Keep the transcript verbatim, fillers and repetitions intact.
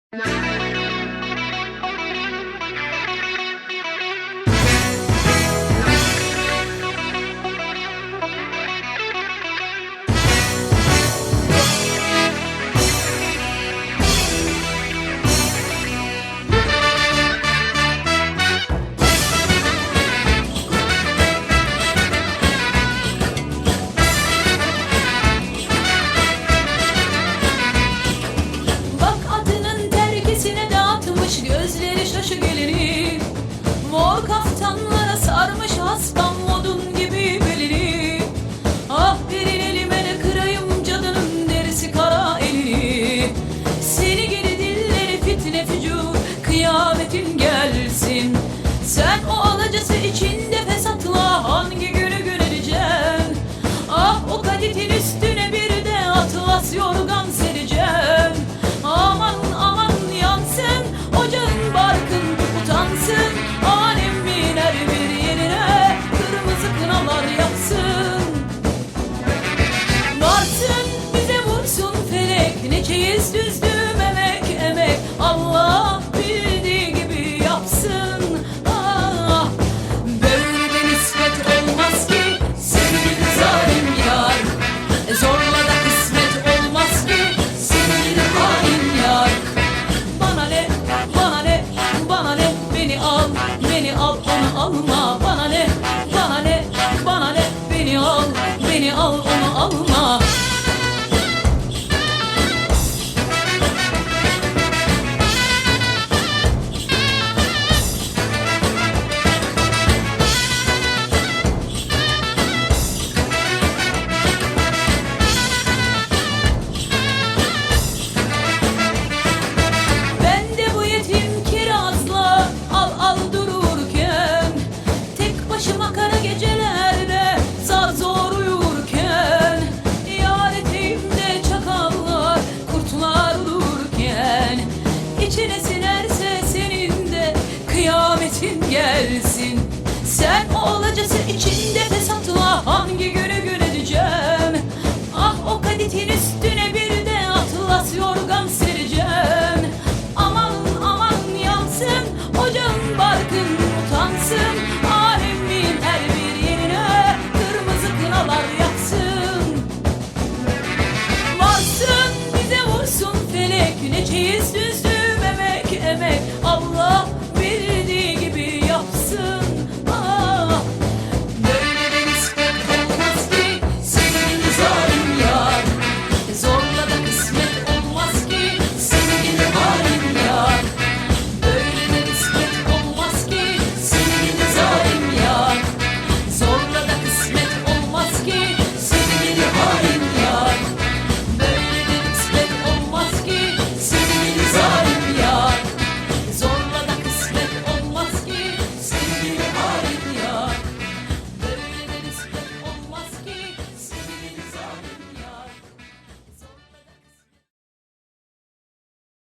Gözleri şaşı gelini, mor kaftanlara sarmış hastam odun gibi belini. Ah verin elime de kırayım cadının derisi kara elini. Seni geri dilleri fitne fücur, kıyametin gelsin. Sen o alacası içinde fesatla hangi günü gün edeceksin? Ah o kaditin üstüne bir de atlas yorgan sereceksin. Aman aman yansın ocağın barkın utansın. Alemin her bir yerine kırmızı kınalar yaksın. Varsın bize vursun felek, ne çeyiz düzdüm emek emek. Allah bildiği gibi yapsın. Ah, böyle de nispet olmaz ki sevgili zalim yar. E zorla da kısmet olmaz ki sevgili hain yar. Bana ne, bana ne, bana ne, beni al, beni al, onu alma. Bana ne, bana ne, bana ne, beni al, beni al, onu alma. Ben de bu yetim kirazla al al dururken, tek başıma kara gecelerde zar zor uyurken, yar eteğimde çakallar kurtlar dururken, içine sinerse senin de kıyametin gelsin. Sen o olacası içinde fesatla hangi gün